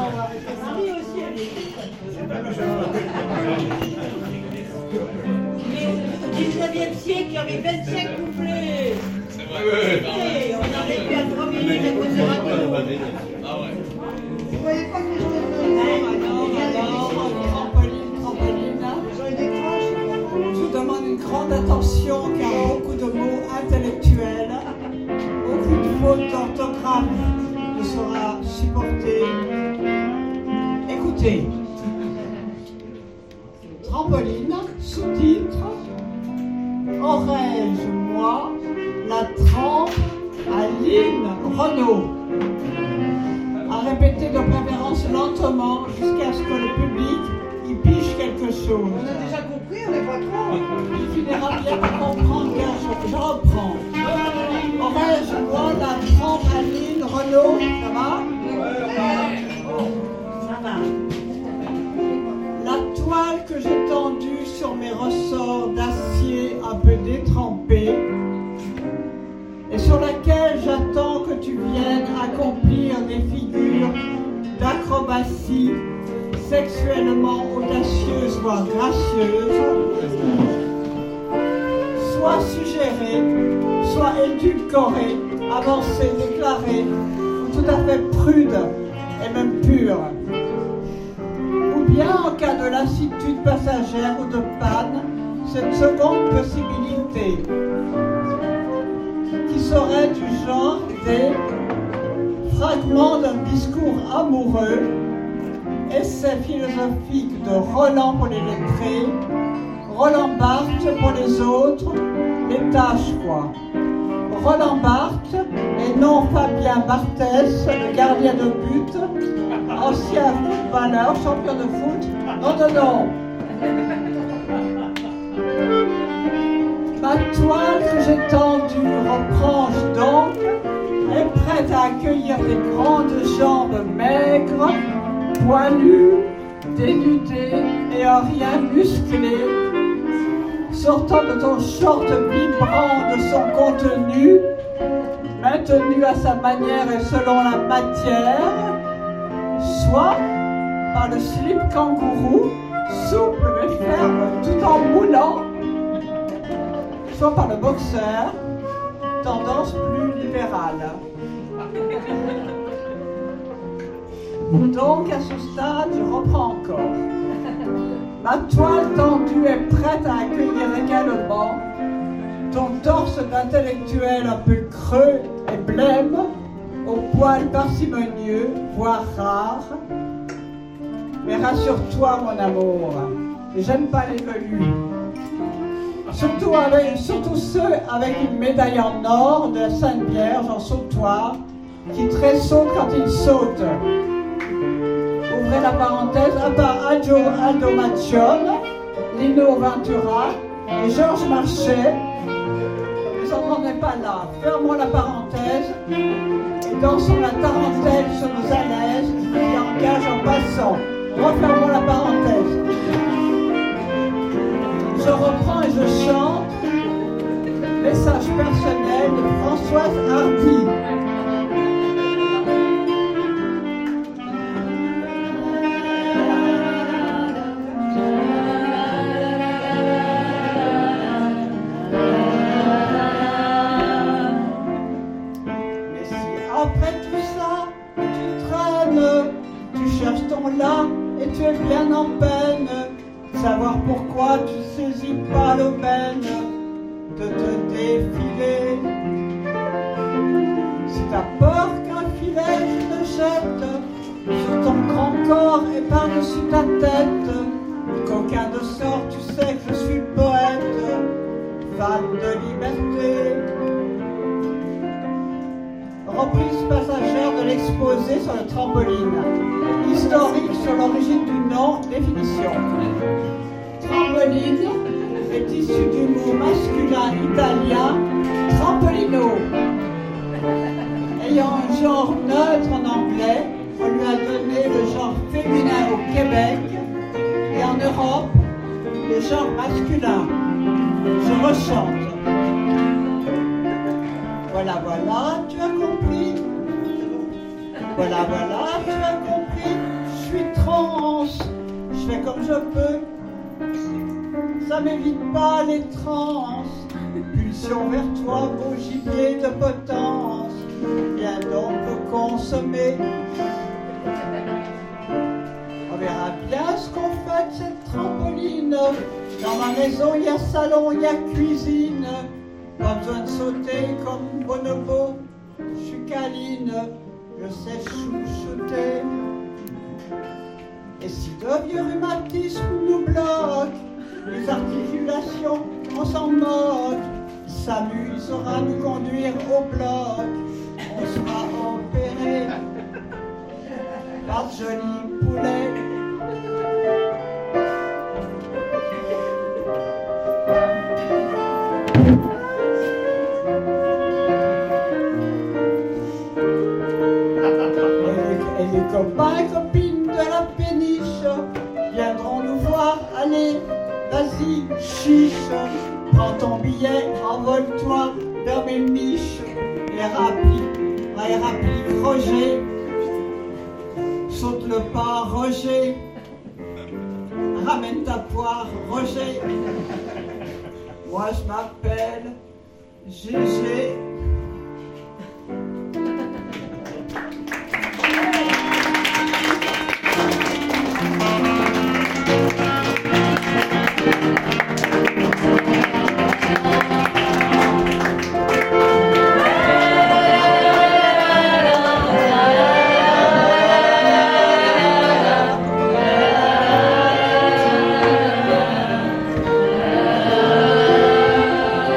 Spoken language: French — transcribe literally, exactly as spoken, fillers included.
Marie aussi, elle est. Au dix-neuvième siècle, il y avait vingt-cinq couplets. C'est vrai. Et on n'avait plus à trois minutes à cause de radio. Ah ouais. Vous voyez pas que je te Alors, alors, trampoline, trampoline. Je vous demande une grande attention car beaucoup de mots intellectuels, aucune faute d'orthographe ne sera supportée. Écoutez. Trampoline, sous-titre. Aurais-je, moi, la trempe à Lynn Renault? À répéter de préférence lentement jusqu'à ce que le public y pige quelque chose. On a déjà compris, on n'est pas trop. Il finira bien par comprendre quelque chose. Je reprends. Aurais-je, moi, la trempe à Lynn Renault? Ça va? Ça va. La toile que j'ai tendue sur mes ressorts d'acier un peu détrempés et sur laquelle j'attends que tu viennes accomplir des figures d'acrobatie sexuellement audacieuses voire gracieuses, soit suggérée, soit édulcorée, avancée, déclarée, ou tout à fait prude et même pure. Ou bien, en cas de lassitude passagère ou de panne, cette seconde possibilité, qui serait du genre des fragments d'un discours amoureux, essai philosophique de Roland pour les lettrés, Roland Barthes pour les autres, les tâches quoi. Roland Barthes et non Fabien Barthès, le gardien de but, ancien footballeur, champion de foot. Non, non, non. Ma toile que j'ai tendue reprends-je donc, est prête à accueillir des grandes jambes maigres, poilues, dénudées et à rien musclées, sortant de ton short vibrant de son contenu, maintenu à sa manière et selon la matière, soit par le slip kangourou, souple mais ferme tout en moulant, soit par le boxeur, tendance plus libérale. Donc à ce stade, je reprends encore. Ma toile tendue est prête à accueillir également ton torse d'intellectuel un peu creux et blême, au poil parcimonieux, voire rare. Mais rassure-toi, mon amour, j'aime pas les velus. Surtout, avec, surtout ceux avec une médaille en or de la Sainte Vierge en sautoir qui tressautent quand ils sautent. Ouvrez la parenthèse, à part Aldo, Aldo Macione, Lino Ventura et Georges Marchais. Les enfants n'est pas là. Fermons la parenthèse et dansons la tarentelle sur nos alaises qui engage en passant. Refermons la parenthèse. Je reprends et je chante message personnel de Françoise Hardy. Mais si après tout ça, tu traînes, tu cherches ton là et tu es bien en peine, savoir pourquoi tu saisis pas l'aubaine de te défiler. Si t'as peur qu'un filet te jette sur ton grand corps et par-dessus ta tête, qu'aucun de sort, tu sais que je suis poète, fan de liberté. Reprise passagère de l'exposé sur le trampoline. Historique sur l'origine du nom, définition. Trampoline est issu du mot masculin italien trampolino. Ayant un genre neutre en anglais, on lui a donné le genre féminin au Québec et en Europe, le genre masculin. Je rechante. Voilà, voilà, tu as compris. Voilà, voilà, tu as compris. fais comme je peux. Ça m'évite pas les trans. Pulsion vers toi, beau gibier de potence. Viens donc consommer. On verra bien ce qu'on fait de cette trampoline. Dans ma maison, il y a salon, il y a cuisine. Pas besoin de sauter comme Bonobo. Je suis câline, je sais chouchouter. Et si de vieux rhumatismes nous bloquent, les articulations, on s'en moque. Samu saura nous conduire au bloc. On sera opéré par de jolis poulets. Et les copains et copines de la péniche viendront nous voir. Allez, vas-y, chiche. Prends ton billet, envole-toi vers mes miches. Et rapide, et rapide, Roger. Saute le pas, Roger. Ramène ta poire, Roger. Moi je m'appelle Gégé.